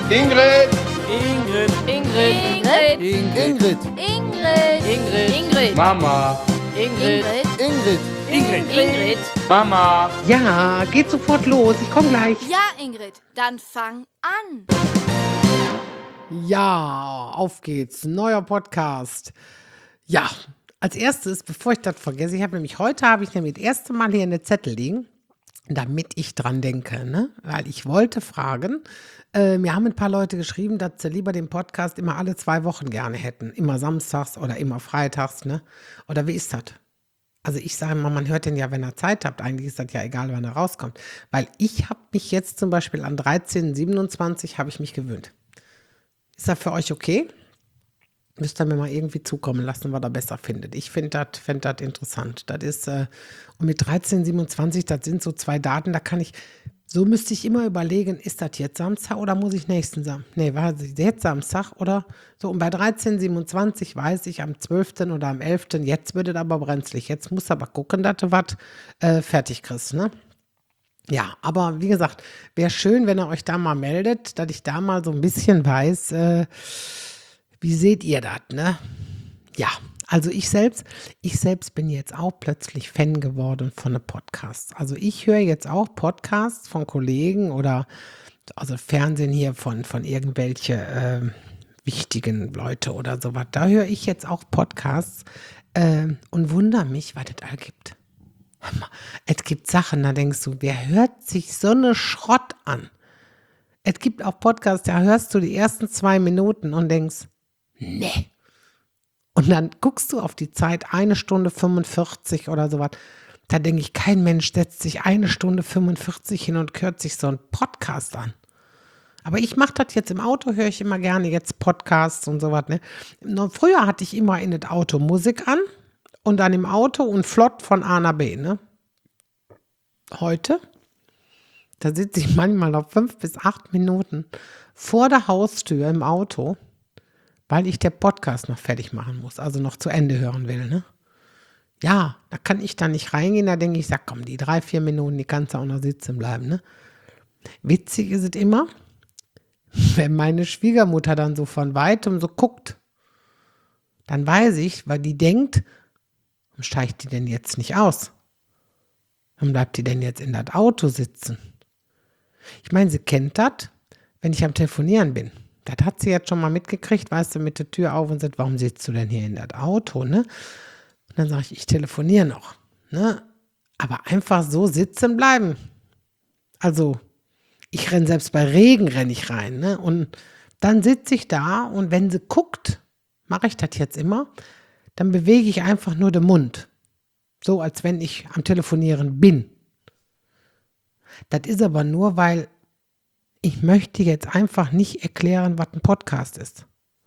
Ingrid. Ingrid. Ingrid. Ingrid. Ingrid. Mama. Ingrid. Mama. Ja, geht sofort los. Ich komme gleich. Ja, Ingrid, dann fang an. Ja, auf geht's. Neuer Podcast. Ja, als erstes, bevor ich das vergesse, heute habe ich nämlich das erste Mal hier eine Zettel liegen, damit ich dran denke, ne? Weil ich wollte fragen, mir haben ein paar Leute geschrieben, dass sie lieber den Podcast immer alle 2 Wochen gerne hätten. Immer samstags oder immer freitags, ne? Oder wie ist das? Also ich sage immer, man hört den ja, wenn er Zeit hat. Eigentlich ist das ja egal, wann er rauskommt. Weil ich habe mich jetzt zum Beispiel an 13.27 habe ich mich gewöhnt. Ist das für euch okay? Müsst ihr mir mal irgendwie zukommen lassen, was ihr besser findet. Ich finde das interessant. Das ist, und mit 13.27, das sind so 2 Daten, da kann ich, so müsste ich immer überlegen, ist das jetzt Samstag oder muss ich nächsten Samstag? Nee, war das jetzt Samstag oder so? Und bei 13.27 weiß ich am 12. oder am 11. Jetzt wird es aber brenzlig. Jetzt musst du aber gucken, dass du was fertig kriegst, ne? Ja, aber wie gesagt, wäre schön, wenn ihr euch da mal meldet, dass ich da mal so ein bisschen weiß, wie seht ihr das, ne? Ja, also ich selbst bin jetzt auch plötzlich Fan geworden von einem Podcast. Also ich höre jetzt auch Podcasts von Kollegen oder also Fernsehen hier von irgendwelche wichtigen Leute oder sowas. Da höre ich jetzt auch Podcasts und wundere mich, was es all gibt. Es gibt Sachen, da denkst du, wer hört sich so eine Schrott an? Es gibt auch Podcasts, da hörst du die ersten 2 Minuten und denkst, nee. Und dann guckst du auf die Zeit, 1 Stunde 45 oder sowas. Da denke ich, kein Mensch setzt sich 1 Stunde 45 hin und hört sich so einen Podcast an. Aber ich mache das jetzt im Auto, höre ich immer gerne jetzt Podcasts und sowas. Ne? Früher hatte ich immer in das Auto Musik an und dann im Auto und flott von A nach B. Ne? Heute, da sitze ich manchmal noch 5 bis 8 Minuten vor der Haustür im Auto, weil ich der Podcast noch fertig machen muss, also noch zu Ende hören will, ne? Ja, da kann ich dann nicht reingehen, da denke ich, sag komm, die 3, 4 Minuten, die kannst du auch noch sitzen bleiben, ne? Witzig ist es immer, wenn meine Schwiegermutter dann so von Weitem so guckt, dann weiß ich, weil die denkt, warum steigt die denn jetzt nicht aus? Warum bleibt die denn jetzt in das Auto sitzen? Ich meine, sie kennt das, wenn ich am Telefonieren bin. Das hat sie jetzt schon mal mitgekriegt, weißt du, mit der Tür auf und sagt, warum sitzt du denn hier in das Auto, ne? Und dann sage ich telefoniere noch, ne? Aber einfach so sitzen bleiben. Also, ich renne selbst bei Regen renne ich rein, ne? Und dann sitze ich da und wenn sie guckt, mache ich das jetzt immer, dann bewege ich einfach nur den Mund. So, als wenn ich am Telefonieren bin. Das ist aber nur, weil ich möchte jetzt einfach nicht erklären, was ein Podcast ist.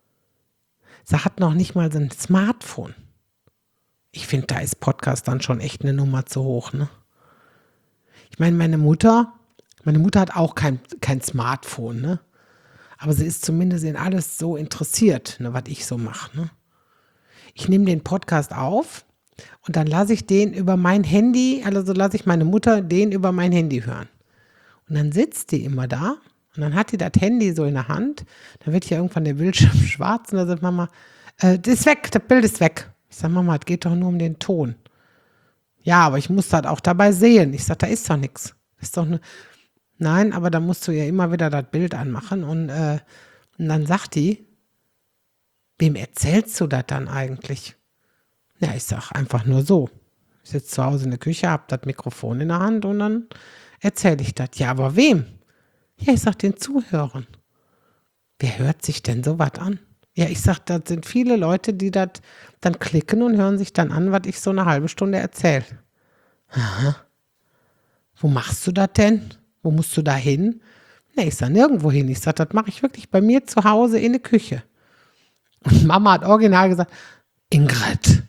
Sie hat noch nicht mal so ein Smartphone. Ich finde, da ist Podcast dann schon echt eine Nummer zu hoch, ne? Ich meine, meine Mutter hat auch kein Smartphone, ne? Aber sie ist zumindest in alles so interessiert, ne, was ich so mache, ne? Ich nehme den Podcast auf und dann lasse ich den über mein Handy, also lasse ich meine Mutter den über mein Handy hören. Und dann sitzt die immer da und dann hat die das Handy so in der Hand. Dann wird ja irgendwann der Bildschirm schwarz und dann sagt Mama, das ist weg, das Bild ist weg. Ich sage, Mama, es geht doch nur um den Ton. Ja, aber ich muss das auch dabei sehen. Ich sage, da ist doch nichts. Ist doch nur. Nein, aber da musst du ja immer wieder das Bild anmachen. Und dann sagt die, wem erzählst du das dann eigentlich? Ja, ich sage einfach nur so. Ich sitze zu Hause in der Küche, habe das Mikrofon in der Hand und dann erzähle ich das. Ja, aber wem? Ja, ich sage den Zuhörern. Wer hört sich denn sowas an? Ja, ich sage, das sind viele Leute, die das dann klicken und hören sich dann an, was ich so eine halbe Stunde erzähle. Aha. Wo machst du das denn? Wo musst du da hin? Nee, ich sage nirgendwo hin. Ich sage, das mache ich wirklich bei mir zu Hause in der Küche. Und Mama hat original gesagt, Ingrid,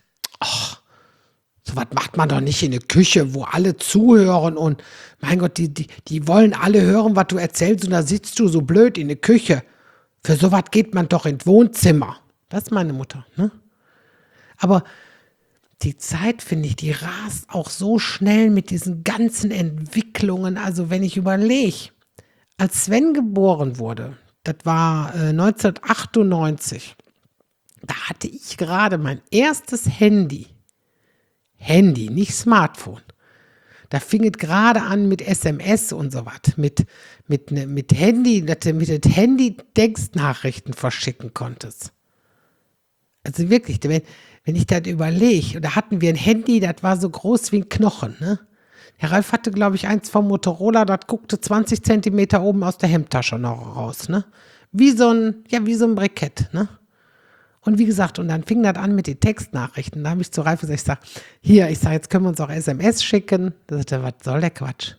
so was macht man doch nicht in der Küche, wo alle zuhören und mein Gott, die wollen alle hören, was du erzählst und da sitzt du so blöd in der Küche. Für sowas geht man doch ins Wohnzimmer. Das ist meine Mutter, ne? Aber die Zeit, finde ich, die rast auch so schnell mit diesen ganzen Entwicklungen. Also wenn ich überlege, als Sven geboren wurde, das war 1998. Da hatte ich gerade mein erstes Handy. Handy, nicht Smartphone. Da fing es gerade an mit SMS und so was. Mit Handy, dass du mit dem Handy Textnachrichten verschicken konntest. Also wirklich, wenn ich das überlege, da hatten wir ein Handy, das war so groß wie ein Knochen, ne? Herr Ralf hatte, glaube ich, eins vom Motorola, das guckte 20 Zentimeter oben aus der Hemdtasche noch raus, ne? Wie so ein Brikett, ne? Und wie gesagt, und dann fing das an mit den Textnachrichten. Da habe ich zu Ralf gesagt, ich sage, jetzt können wir uns auch SMS schicken. Da sagte er, was soll der Quatsch?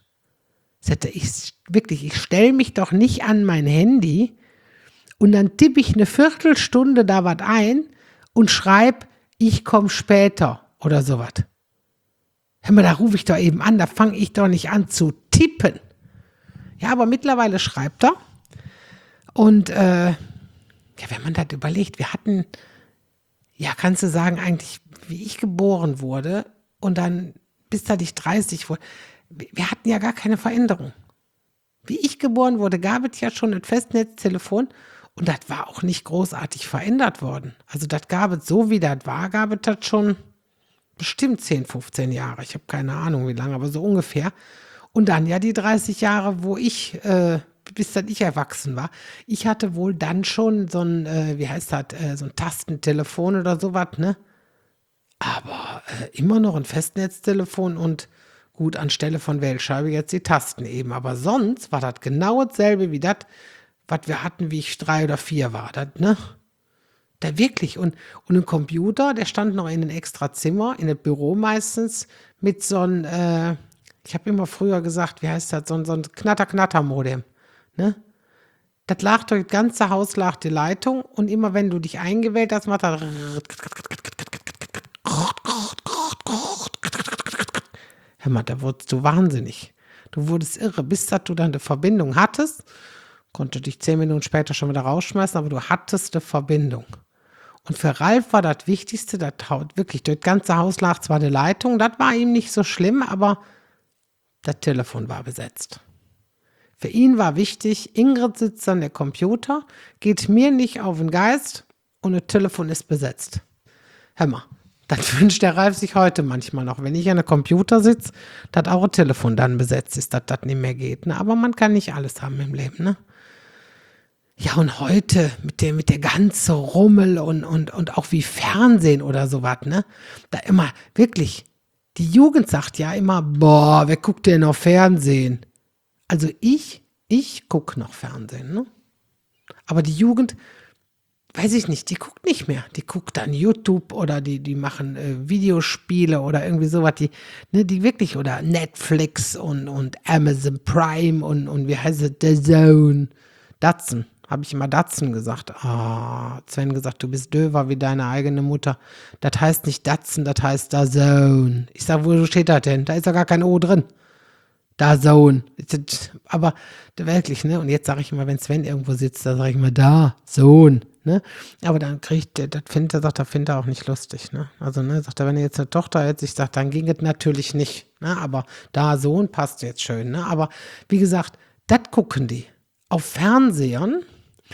Ich stelle mich doch nicht an mein Handy und dann tippe ich eine Viertelstunde da was ein und schreibe, ich komme später oder sowas. Hör mal, da rufe ich doch eben an, da fange ich doch nicht an zu tippen. Ja, aber mittlerweile schreibt er. Und wenn man das überlegt, wir hatten, kannst du sagen, eigentlich, wie ich geboren wurde und dann bis da ich 30 wurde, wir hatten ja gar keine Veränderung. Wie ich geboren wurde, gab es ja schon ein Festnetztelefon und das war auch nicht großartig verändert worden. Also das gab es so, wie das war, gab es das schon bestimmt 10, 15 Jahre. Ich habe keine Ahnung, wie lange, aber so ungefähr. Und dann ja die 30 Jahre, wo ich, bis dann ich erwachsen war. Ich hatte wohl dann schon so ein, so ein Tastentelefon oder sowas, ne? Aber immer noch ein Festnetztelefon und gut, anstelle von Wählscheibe jetzt die Tasten eben. Aber sonst war das genau dasselbe wie das, was wir hatten, wie ich 3 oder 4 war. Das, ne? Da wirklich. Und ein Computer, der stand noch in einem extra Zimmer, in einem Büro meistens, mit so einem, ich habe immer früher gesagt, wie heißt das, so ein Knatter-Knatter-Modem. Ne? Das lag durch das ganze Haus, lag die Leitung und immer wenn du dich eingewählt hast, macht das. Hör mal, da wurdest du wahnsinnig. Du wurdest irre, bis dass du dann eine Verbindung hattest, konnte dich 10 Minuten später schon wieder rausschmeißen, aber du hattest eine Verbindung. Und für Ralf war das Wichtigste, das wirklich durch das ganze Haus lag zwar eine Leitung, das war ihm nicht so schlimm, aber das Telefon war besetzt. Für ihn war wichtig, Ingrid sitzt an der Computer, geht mir nicht auf den Geist und das Telefon ist besetzt. Hör mal, das wünscht der Ralf sich heute manchmal noch. Wenn ich an der Computer sitze, dass auch ein Telefon dann besetzt ist, dass das nicht mehr geht. Ne? Aber man kann nicht alles haben im Leben. Ne? Ja, und heute mit der ganzen Rummel und auch wie Fernsehen oder sowas, ne? Da immer, wirklich, die Jugend sagt ja immer, boah, wer guckt denn noch Fernsehen? Also ich gucke noch Fernsehen, ne? Aber die Jugend, weiß ich nicht, die guckt nicht mehr. Die guckt dann YouTube oder die machen Videospiele oder irgendwie sowas, die wirklich, oder Netflix und Amazon Prime und wie heißt es, The Zone, Datsun. Habe ich immer Datsun gesagt. Sven gesagt, du bist döver wie deine eigene Mutter. Das heißt nicht Datsun, das heißt DAZN. Ich sage, wo steht das denn? Da ist ja gar kein O drin. DAZN. Aber wirklich, ne? Und jetzt sage ich immer, wenn Sven irgendwo sitzt, da sage ich immer, da, Sohn. Ne? Aber dann kriegt der, das findet er auch nicht lustig. Ne? Also, ne, sagt er, wenn er jetzt eine Tochter hätte, ich sage, dann ging es natürlich nicht. Ne? Aber da, Sohn passt jetzt schön. Ne? Aber wie gesagt, das gucken die. Auf Fernsehern,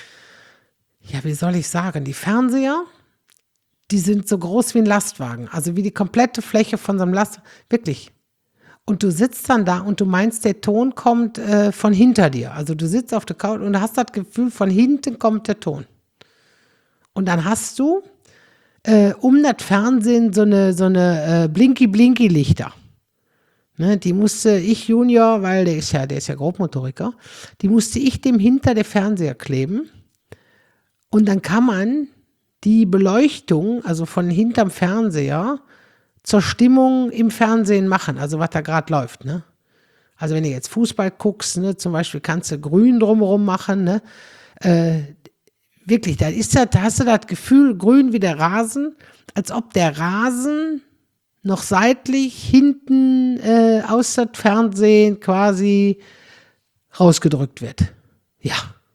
ja, wie soll ich sagen, die Fernseher, die sind so groß wie ein Lastwagen, also wie die komplette Fläche von so einem Lastwagen, wirklich. Und du sitzt dann da und du meinst, der Ton kommt von hinter dir. Also du sitzt auf der Couch und hast das Gefühl, von hinten kommt der Ton. Und dann hast du um das Fernsehen so eine Blinky-Blinky-Lichter. Ne, die musste ich Junior, weil der ist ja Grobmotoriker, die musste ich dem hinter der Fernseher kleben. Und dann kann man die Beleuchtung, also von hinterm Fernseher, zur Stimmung im Fernsehen machen, also was da gerade läuft. Ne? Also wenn du jetzt Fußball guckst, ne, zum Beispiel kannst du grün drumherum machen. Ne? Wirklich, da hast du das Gefühl, grün wie der Rasen, als ob der Rasen noch seitlich hinten aus dem Fernsehen quasi rausgedrückt wird. Ja.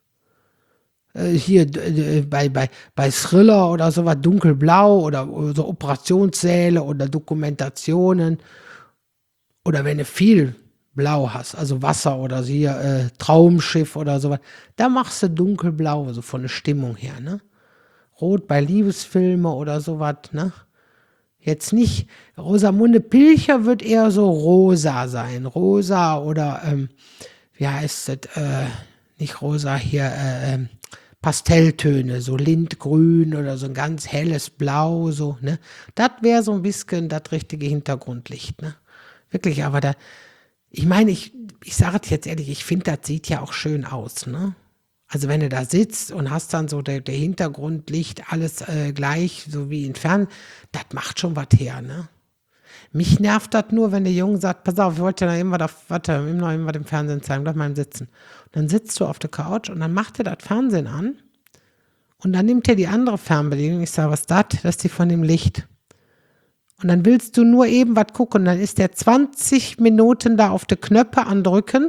Hier bei Thriller oder sowas, dunkelblau oder so Operationssäle oder Dokumentationen. Oder wenn du viel blau hast, also Wasser oder so hier Traumschiff oder sowas, da machst du dunkelblau, so von der Stimmung her, ne? Rot bei Liebesfilme oder sowas, ne? Jetzt nicht, Rosamunde Pilcher wird eher so rosa sein, rosa oder, wie heißt das, nicht rosa hier, Pastelltöne, so Lindgrün oder so ein ganz helles Blau, so, ne? Das wäre so ein bisschen das richtige Hintergrundlicht, ne? Wirklich, aber ich meine, ich sage es jetzt ehrlich, ich finde, das sieht ja auch schön aus, ne? Also wenn du da sitzt und hast dann so der Hintergrundlicht, alles gleich, so wie in Fern, das macht schon was her, ne? Mich nervt das nur, wenn der Junge sagt, pass auf, ich wollte ja immer immer im Fernsehen zeigen, bleib mal im Sitzen. Und dann sitzt du auf der Couch und dann macht er das Fernsehen an und dann nimmt er die andere Fernbedienung. Ich sage, was ist das? Das ist die von dem Licht. Und dann willst du nur eben was gucken und dann ist der 20 Minuten da auf die Knöpfe andrücken,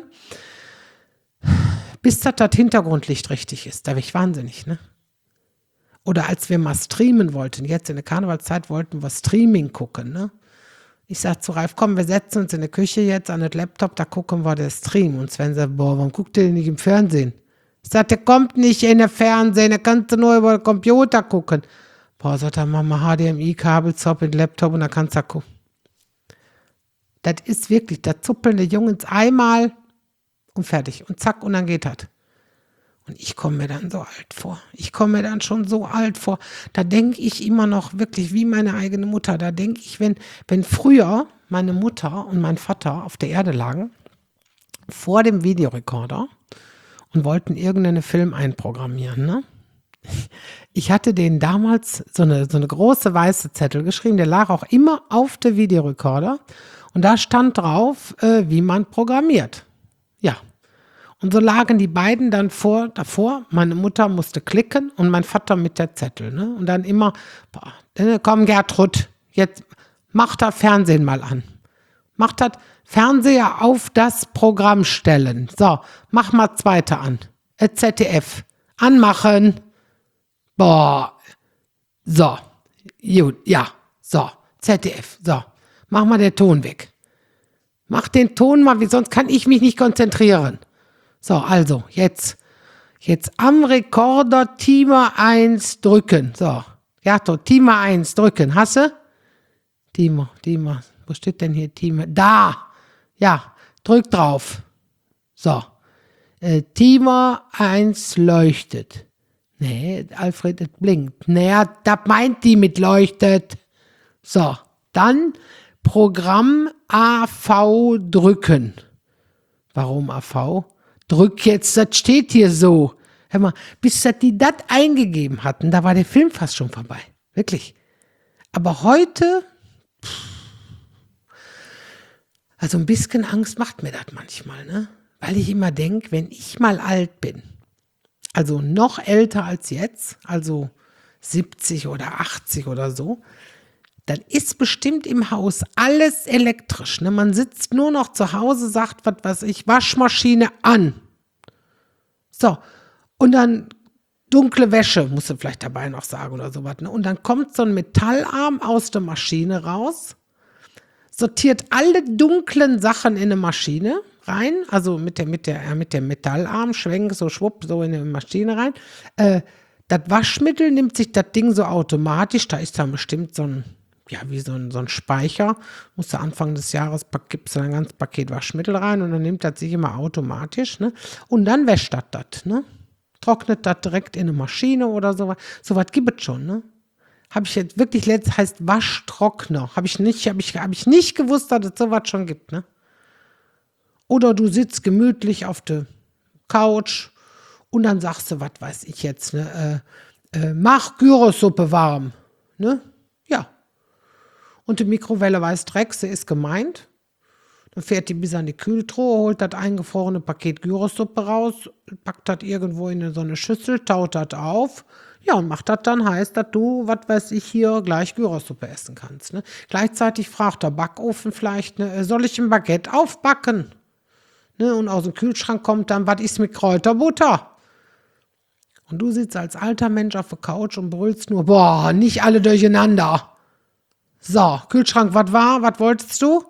bis das Hintergrundlicht richtig ist. Da bin ich wahnsinnig, ne? Oder als wir mal streamen wollten, jetzt in der Karnevalszeit wollten wir Streaming gucken, ne? Ich sag zu Ralf, komm, wir setzen uns in der Küche jetzt an den Laptop, da gucken wir den Stream. Und Sven sagt, boah, warum guckt ihr denn nicht im Fernsehen? Ich sag, der kommt nicht in den Fernsehen, der kannst du nur über den Computer gucken. Boah, sagt er, mach mal HDMI-Kabel, zopp in den Laptop und dann kannst du gucken. Das ist wirklich, da zuppeln die Jungs einmal und fertig. Und zack, und dann geht das. Und ich komme mir dann so alt vor. Ich komme mir dann schon so alt vor. Da denke ich immer noch wirklich wie meine eigene Mutter. Da denke ich, wenn früher meine Mutter und mein Vater auf der Erde lagen, vor dem Videorekorder und wollten irgendeinen Film einprogrammieren, ne? Ich hatte denen damals so eine große weiße Zettel geschrieben, der lag auch immer auf der Videorekorder und da stand drauf, wie man programmiert. Ja. Und so lagen die beiden dann davor. Meine Mutter musste klicken und mein Vater mit der Zettel. Ne? Und dann immer, komm Gertrud, jetzt mach das Fernsehen mal an. Mach das Fernseher auf das Programm stellen. So, mach mal zweite an. ZDF. Anmachen. Boah. So. Gut, ja. So. ZDF. So. Mach mal den Ton weg. Mach den Ton mal, wie sonst kann ich mich nicht konzentrieren. So, also, jetzt am Rekorder Timer 1 drücken. So, ja, Timer 1 drücken. Hast du? Timer, wo steht denn hier Timer? Da! Ja, drück drauf. So, Timer 1 leuchtet. Nee, Alfred, es blinkt. Naja, das meint die mit leuchtet. So, dann Programm AV drücken. Warum AV? Drück jetzt, das steht hier so. Hör mal, bis die das eingegeben hatten, da war der Film fast schon vorbei. Wirklich. Aber heute, also ein bisschen Angst macht mir das manchmal, ne? Weil ich immer denke, wenn ich mal alt bin, also noch älter als jetzt, also 70 oder 80 oder so, dann ist bestimmt im Haus alles elektrisch. Ne? Man sitzt nur noch zu Hause, sagt, was weiß ich, Waschmaschine an. So, und dann dunkle Wäsche, musst du vielleicht dabei noch sagen oder sowas. Ne? Und dann kommt so ein Metallarm aus der Maschine raus, sortiert alle dunklen Sachen in eine Maschine rein, also mit dem Metallarm, schwenkt so schwupp, so in eine Maschine rein. Das Waschmittel nimmt sich das Ding so automatisch, da ist dann bestimmt so ein, ja, wie so ein Speicher, musst du Anfang des Jahres, gibst du ein ganzes Paket Waschmittel rein und dann nimmt das sich immer automatisch, ne? Und dann wäscht das, ne? Trocknet das direkt in eine Maschine oder sowas. Sowas gibt es schon, ne? Habe ich jetzt wirklich heißt Waschtrockner. Habe ich nicht gewusst, dass es sowas schon gibt, ne? Oder du sitzt gemütlich auf der Couch und dann sagst du, was weiß ich jetzt, ne? Mach Gyrosuppe warm, ne? Ja. Und die Mikrowelle weiß Dreck, sie ist gemeint. Dann fährt die bis an die Kühltruhe, holt das eingefrorene Paket Gyrosuppe raus, packt das irgendwo in so eine Schüssel, taut das auf. Ja, und macht das dann heiß, dass du, was weiß ich, hier gleich Gyrosuppe essen kannst. Ne? Gleichzeitig fragt der Backofen vielleicht, ne, soll ich ein Baguette aufbacken? Ne? Und aus dem Kühlschrank kommt dann, was ist mit Kräuterbutter? Und du sitzt als alter Mensch auf der Couch und brüllst nur, boah, nicht alle durcheinander. So, Kühlschrank, was war? Was wolltest du?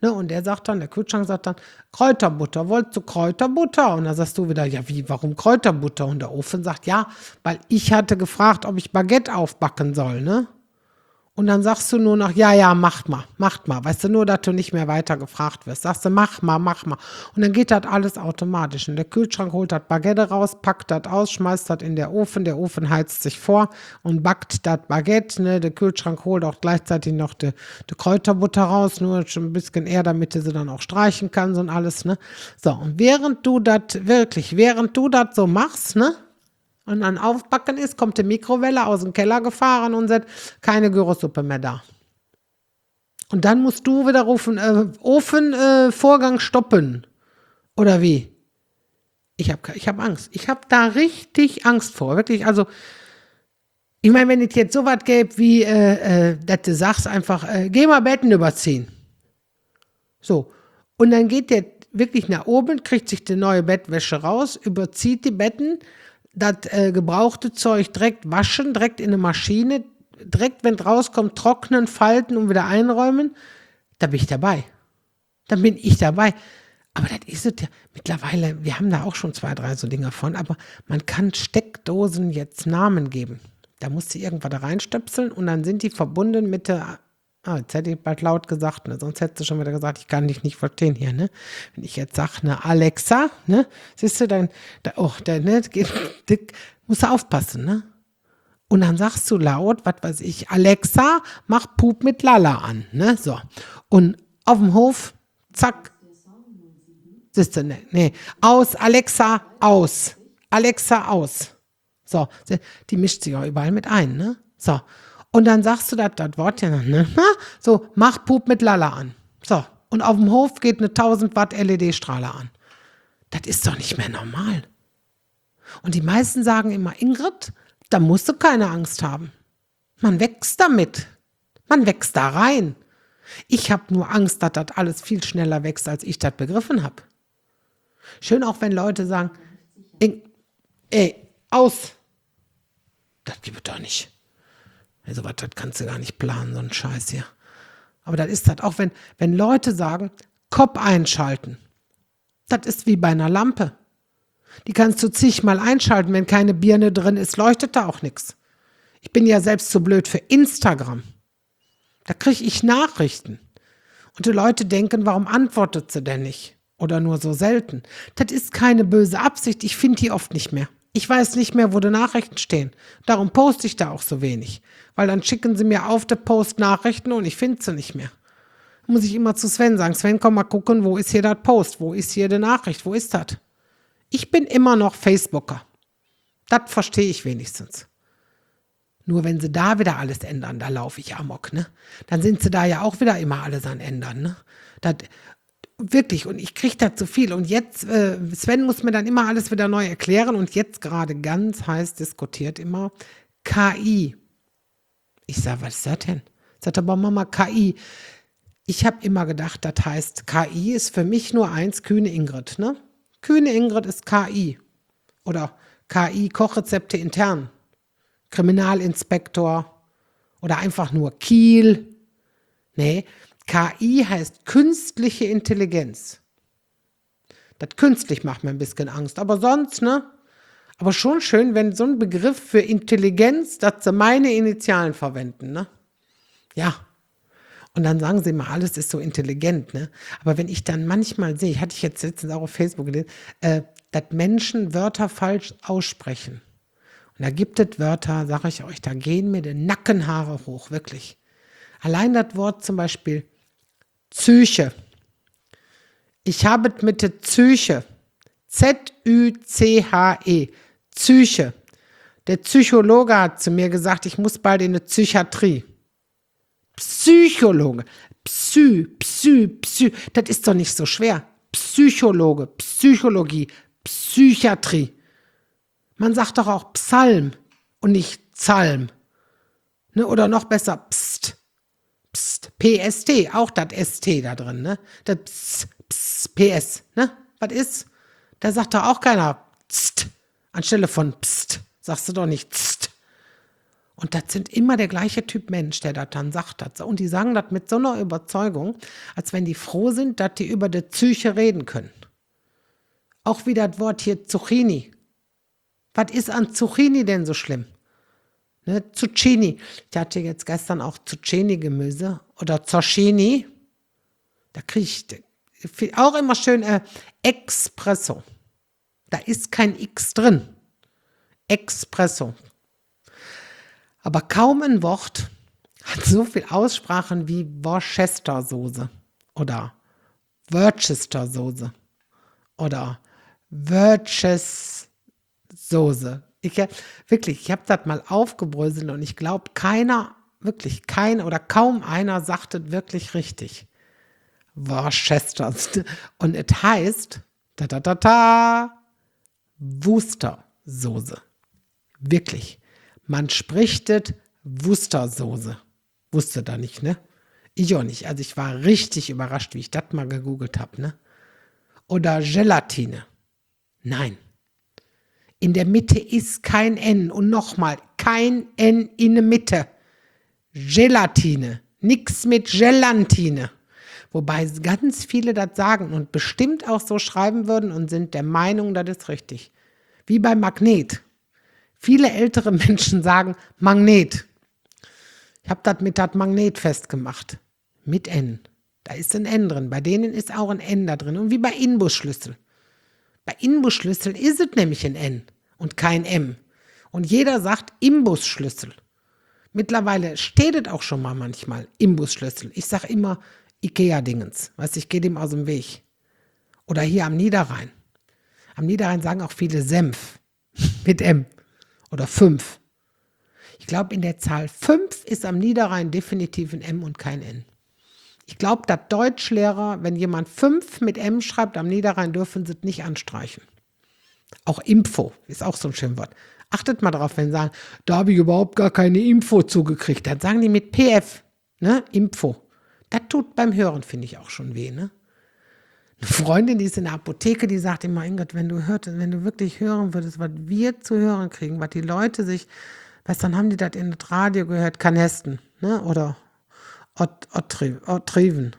Ne, und der Kühlschrank sagt dann, Kräuterbutter, wolltest du Kräuterbutter? Und dann sagst du wieder, ja wie, warum Kräuterbutter? Und der Ofen sagt, ja, weil ich hatte gefragt, ob ich Baguette aufbacken soll, ne? Und dann sagst du nur noch, ja, macht mal. Weißt du, nur, dass du nicht mehr weiter gefragt wirst. Sagst du, mach mal. Und dann geht das alles automatisch. Und der Kühlschrank holt das Baguette raus, packt das aus, schmeißt das in der Ofen heizt sich vor und backt das Baguette. Ne? Der Kühlschrank holt auch gleichzeitig noch die Kräuterbutter raus, nur schon ein bisschen eher, damit du sie dann auch streichen kannst und alles. Ne? So, und während du das so machst, ne? Und dann aufbacken ist, kommt die Mikrowelle aus dem Keller gefahren und sagt, keine Gyrosuppe mehr da. Und dann musst du wieder rufen, Vorgang stoppen. Oder wie? Ich hab Angst. Ich habe da richtig Angst vor. Wirklich, also, ich meine, wenn es jetzt so was gäbe, wie, dass du sagst einfach, geh mal Betten überziehen. So. Und dann geht der wirklich nach oben, kriegt sich die neue Bettwäsche raus, überzieht die Betten, das gebrauchte Zeug direkt waschen, direkt in eine Maschine, direkt, wenn es rauskommt, trocknen, falten und wieder einräumen, da bin ich dabei. Aber das ist es ja mittlerweile, wir haben da auch schon 2, 3 so Dinger von, aber man kann Steckdosen jetzt Namen geben. Da musst du irgendwas da reinstöpseln und dann sind die verbunden mit der, jetzt hätte ich bald laut gesagt, ne? Sonst hättest du schon wieder gesagt, ich kann dich nicht verstehen hier, ne? Wenn ich jetzt sage, ne, Alexa, ne, siehst du, musst du aufpassen, ne? Und dann sagst du laut, was weiß ich, Alexa, mach Pup mit Lala an, ne, so. Und auf dem Hof, zack, siehst du, nee, aus, Alexa, aus. So, die mischt sich auch überall mit ein, ne? So. Und dann sagst du das Wort ja noch, ne? So, mach Pup mit Lala an. So. Und auf dem Hof geht eine 1000 Watt LED-Strahler an. Das ist doch nicht mehr normal. Und die meisten sagen immer, Ingrid, da musst du keine Angst haben. Man wächst damit. Man wächst da rein. Ich habe nur Angst, dass das alles viel schneller wächst, als ich das begriffen habe. Schön auch, wenn Leute sagen, aus. Das gibt es doch nicht. Also was, das kannst du gar nicht planen, so ein Scheiß hier. Aber das ist das auch, wenn Leute sagen, Kopf einschalten. Das ist wie bei einer Lampe. Die kannst du zigmal einschalten, wenn keine Birne drin ist, leuchtet da auch nichts. Ich bin ja selbst so blöd für Instagram. Da kriege ich Nachrichten. Und die Leute denken, warum antwortet sie denn nicht? Oder nur so selten. Das ist keine böse Absicht, ich finde die oft nicht mehr. Ich weiß nicht mehr, wo die Nachrichten stehen. Darum poste ich da auch so wenig. Weil dann schicken sie mir auf der Post Nachrichten und ich finde sie nicht mehr. Muss ich immer zu Sven sagen, Sven, komm mal gucken, wo ist hier das Post? Wo ist hier die Nachricht? Wo ist das? Ich bin immer noch Facebooker. Das verstehe ich wenigstens. Nur wenn sie da wieder alles ändern, da laufe ich amok, ne? Dann sind sie da ja auch wieder immer alles an ändern, ne? Das, wirklich, und ich kriege da zu viel. Und jetzt, Sven muss mir dann immer alles wieder neu erklären. Und jetzt gerade ganz heiß diskutiert immer KI. Ich sage, was ist das denn? Sagt aber Mama, KI. Ich habe immer gedacht, das heißt, KI ist für mich nur eins, Kühne Ingrid, ne? Kühne Ingrid ist KI. Oder KI, Kochrezepte intern. Kriminalinspektor. Oder einfach nur Kiel. Nee, KI heißt künstliche Intelligenz. Das künstlich macht mir ein bisschen Angst. Aber sonst, ne? Aber schon schön, wenn so ein Begriff für Intelligenz, dass sie meine Initialen verwenden, ne? Ja. Und dann sagen sie immer, alles ist so intelligent, ne? Aber wenn ich dann manchmal sehe, hatte ich jetzt letztens auch auf Facebook gelesen, dass Menschen Wörter falsch aussprechen. Und da gibt es Wörter, sage ich euch, da gehen mir die Nackenhaare hoch, wirklich. Allein das Wort zum Beispiel Psyche. Ich habe es mit der Psyche. Z-Ü-C-H-E. Psyche. Der Psychologe hat zu mir gesagt, ich muss bald in eine Psychiatrie. Psychologe. Das ist doch nicht so schwer. Psychologe, Psychologie, Psychiatrie. Man sagt doch auch Psalm und nicht Psalm. Ne? Oder noch besser Pst. Pst. PST, auch das ST da drin. Ne? Das Pst, PS. Ne? Was ist? Da sagt doch auch keiner Pst. Anstelle von Pst. Sagst du doch nicht Pst. Und das sind immer der gleiche Typ Mensch, der das dann sagt. Und die sagen das mit so einer Überzeugung, als wenn die froh sind, dass die über die Psyche reden können. Auch wie das Wort hier Zucchini. Was ist an Zucchini denn so schlimm? Ne? Zucchini. Ich hatte jetzt gestern auch Zucchini-Gemüse oder Zucchini. Da kriege ich auch immer schön Espresso. Da ist kein X drin. Espresso. Aber kaum ein Wort hat so viel Aussprachen wie Worcestersoße oder Worcestersoße oder Worcestersoße. Ich habe das mal aufgebröselt und ich glaube, keiner oder kaum einer sagt es wirklich richtig. Worcester. Und es heißt, Worcestersoße. Wirklich. Man spricht es Worcestersoße. Wusste da nicht, ne? Ich auch nicht. Also ich war richtig überrascht, wie ich das mal gegoogelt habe, ne? Oder Gelatine. Nein. In der Mitte ist kein N. Und nochmal, kein N in der Mitte. Gelatine. Nix mit Gelatine. Wobei ganz viele das sagen und bestimmt auch so schreiben würden und sind der Meinung, das ist richtig. Wie bei Magnet. Viele ältere Menschen sagen Magnet. Ich habe das mit das Magnet festgemacht. Mit N. Da ist ein N drin. Bei denen ist auch ein N da drin. Und wie bei Inbusschlüssel. Bei Inbusschlüssel ist es nämlich ein N und kein M. Und jeder sagt Imbusschlüssel. Mittlerweile steht es auch schon mal manchmal Imbusschlüssel. Ich sage immer Ikea-Dingens. Weißt du, ich gehe dem aus dem Weg. Oder hier am Niederrhein. Am Niederrhein sagen auch viele Senf mit M. Oder 5. Ich glaube, in der Zahl 5 ist am Niederrhein definitiv ein M und kein N. Ich glaube, dass Deutschlehrer, wenn jemand 5 mit M schreibt, am Niederrhein dürfen sie es nicht anstreichen. Auch Info ist auch so ein schönes Wort. Achtet mal drauf, wenn sie sagen, da habe ich überhaupt gar keine Info zugekriegt. Dann sagen die mit PF, ne, Info. Das tut beim Hören, finde ich, auch schon weh, ne? Eine Freundin, die ist in der Apotheke, die sagt immer, Ingrid, wenn du wirklich hören würdest, was wir zu hören kriegen, was die Leute sich, weißt, dann haben die das in das Radio gehört, Kanesten, ne? Oder Otriven.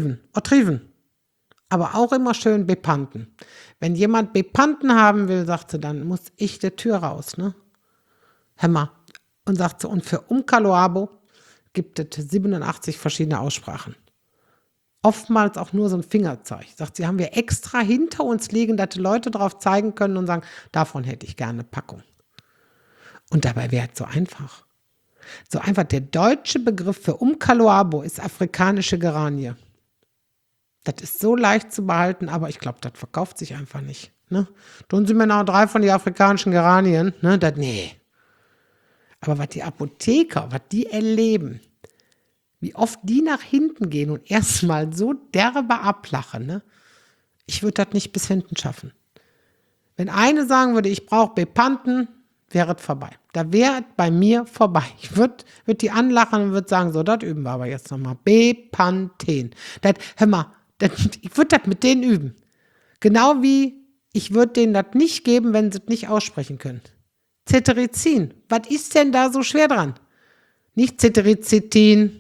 Aber auch immer schön Bepanten. Wenn jemand Bepanten haben will, sagt sie, dann muss ich der Tür raus, ne? Hör mal. Und sagt sie, und für Umkaloabo gibt es 87 verschiedene Aussprachen. Oftmals auch nur so ein Fingerzeig. Sagt sie, haben wir extra hinter uns liegen, dass die Leute drauf zeigen können und sagen, davon hätte ich gerne eine Packung. Und dabei wäre es so einfach. So einfach, der deutsche Begriff für Umkaloabo ist afrikanische Geranie. Das ist so leicht zu behalten, aber ich glaube, das verkauft sich einfach nicht. Ne? Tun Sie mir noch 3 von den afrikanischen Geranien? Ne? Nee. Aber was die Apotheker, was die erleben, wie oft die nach hinten gehen und erstmal so derbe ablachen, ne? Ich würde das nicht bis hinten schaffen. Wenn eine sagen würde, ich brauche Bepanten, wäre es vorbei. Da wäre es bei mir vorbei. Ich würde die anlachen und würde sagen, so, das üben wir aber jetzt nochmal. Bepanten. Hör mal, ich würde das mit denen üben. Genau wie ich würde denen das nicht geben, wenn sie es nicht aussprechen können. Cetirizin. Was ist denn da so schwer dran? Nicht Cetirizin.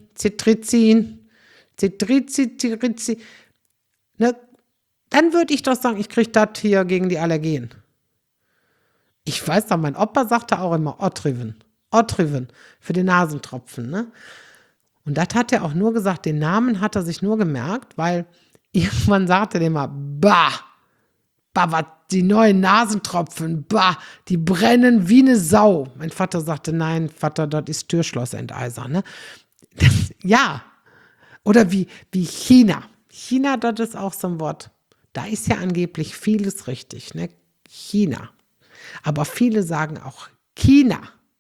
Ne? Dann würde ich doch sagen, ich kriege das hier gegen die Allergien. Ich weiß doch, mein Opa sagte auch immer Otriven für den Nasentropfen. Ne? Und das hat er auch nur gesagt, den Namen hat er sich nur gemerkt, weil irgendwann sagte der immer, was, die neuen Nasentropfen, die brennen wie eine Sau. Mein Vater sagte, nein, Vater, das ist Türschlossenteiser. Ne? Ja, oder wie China. China, das ist auch so ein Wort. Da ist ja angeblich vieles richtig, ne? China. Aber viele sagen auch China.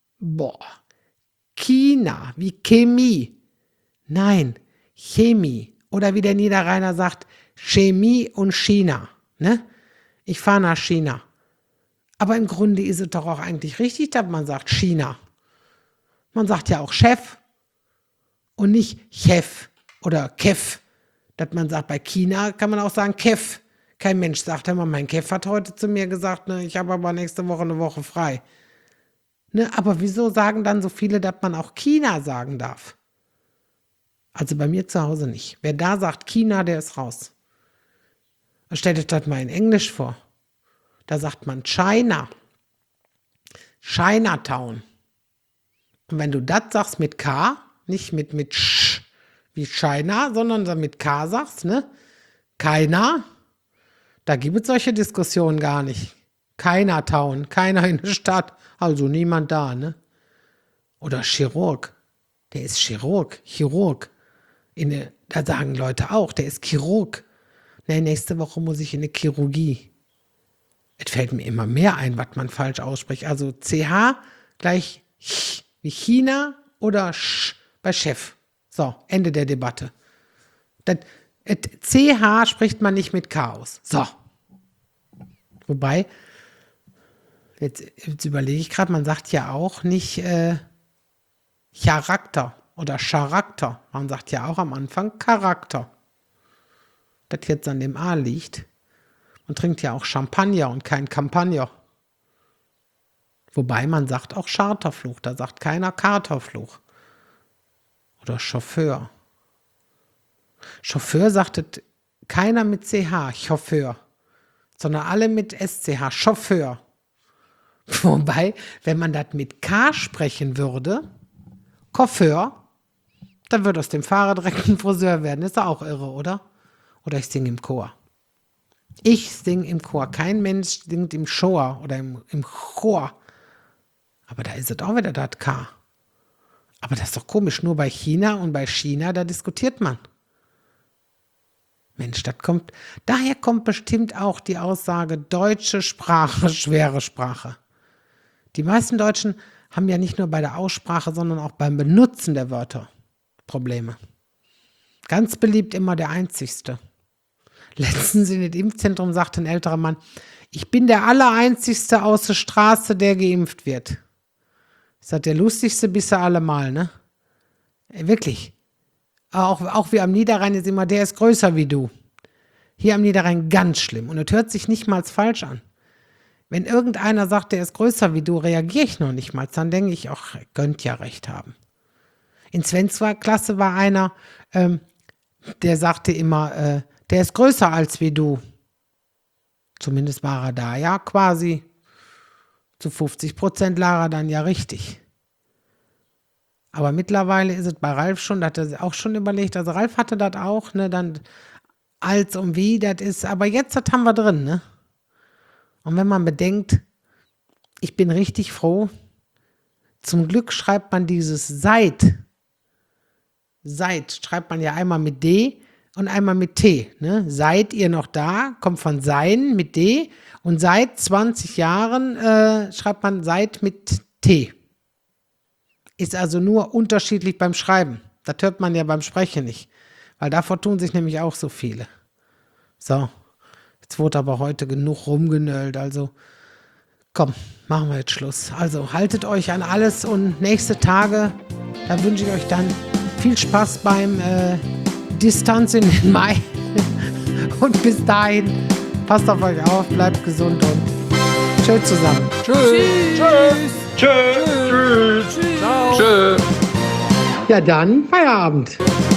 China, wie Chemie. Nein, Chemie. Oder wie der Niederrheiner sagt, Chemie und China. Ne? Ich fahre nach China. Aber im Grunde ist es doch auch eigentlich richtig, dass man sagt China. Man sagt ja auch Chef. Und nicht Chef oder Kev. Dass man sagt, bei China kann man auch sagen Kev. Kein Mensch sagt immer, mein Kev hat heute zu mir gesagt, ne, ich habe aber nächste Woche eine Woche frei. Ne, aber wieso sagen dann so viele, dass man auch China sagen darf? Also bei mir zu Hause nicht. Wer da sagt China, der ist raus. Stellt euch das mal in Englisch vor. Da sagt man China. Chinatown. Und wenn du das sagst mit K, nicht mit Sch wie China, sondern mit K sagst, ne? Keiner. Da gibt es solche Diskussionen gar nicht. Keiner Town, keiner in der Stadt, also niemand da, ne? Oder Chirurg. Der ist Chirurg. Da sagen Leute auch, der ist Chirurg. Ne, nächste Woche muss ich in eine Chirurgie. Es fällt mir immer mehr ein, was man falsch ausspricht. Also CH gleich Ch wie China oder Sch bei Chef. So, Ende der Debatte. CH spricht man nicht mit K aus. So. Wobei, jetzt überlege ich gerade, man sagt ja auch nicht Charakter oder Charakter. Man sagt ja auch am Anfang Charakter. Das jetzt an dem A liegt. Man trinkt ja auch Champagner und kein Campagner. Wobei man sagt auch Charterfluch, da sagt keiner Katerfluch. Oder Chauffeur. Chauffeur sagte keiner mit CH, Chauffeur, sondern alle mit SCH, Chauffeur. Wobei, wenn man das mit K sprechen würde, Coiffeur, dann würde aus dem Fahrer direkt ein Friseur werden. Ist doch auch irre, oder? Oder ich singe im Chor. Ich singe im Chor. Kein Mensch singt im Chor oder im Chor. Aber da ist es auch wieder das K. Aber das ist doch komisch. Nur bei China und bei China, da diskutiert man. Mensch, daher kommt bestimmt auch die Aussage, deutsche Sprache, schwere Sprache. Die meisten Deutschen haben ja nicht nur bei der Aussprache, sondern auch beim Benutzen der Wörter Probleme. Ganz beliebt immer der Einzigste. Letztens in dem Impfzentrum sagte ein älterer Mann, ich bin der Allereinzigste aus der Straße, der geimpft wird. Ich sage, der Lustigste bist du allemal, ne? Wirklich. Auch wie am Niederrhein ist immer, der ist größer wie du. Hier am Niederrhein ganz schlimm. Und es hört sich nicht mal falsch an. Wenn irgendeiner sagt, der ist größer wie du, reagiere ich noch nicht mal. Dann denke ich, ach, könnt ja recht haben. In Svens Klasse war einer, der sagte immer, der ist größer als wie du. Zumindest war er da ja quasi. Zu 50% lag er dann ja richtig. Aber mittlerweile ist es bei Ralf schon, da hat er auch schon überlegt, also Ralf hatte das auch, ne, dann als und wie das ist, aber jetzt, das haben wir drin, ne. Und wenn man bedenkt, ich bin richtig froh, zum Glück schreibt man dieses seit schreibt man ja einmal mit D und einmal mit T, ne. Seid ihr noch da, kommt von sein mit D und seit 20 Jahren schreibt man seit mit T. Ist also nur unterschiedlich beim Schreiben. Das hört man ja beim Sprechen nicht. Weil davor tun sich nämlich auch so viele. So, jetzt wurde aber heute genug rumgenölt. Also, komm, machen wir jetzt Schluss. Also, haltet euch an alles und nächste Tage, da wünsche ich euch dann viel Spaß beim Distanz in den Mai. Und bis dahin, passt auf euch auf, bleibt gesund und tschüss zusammen. Ja, dann Feierabend.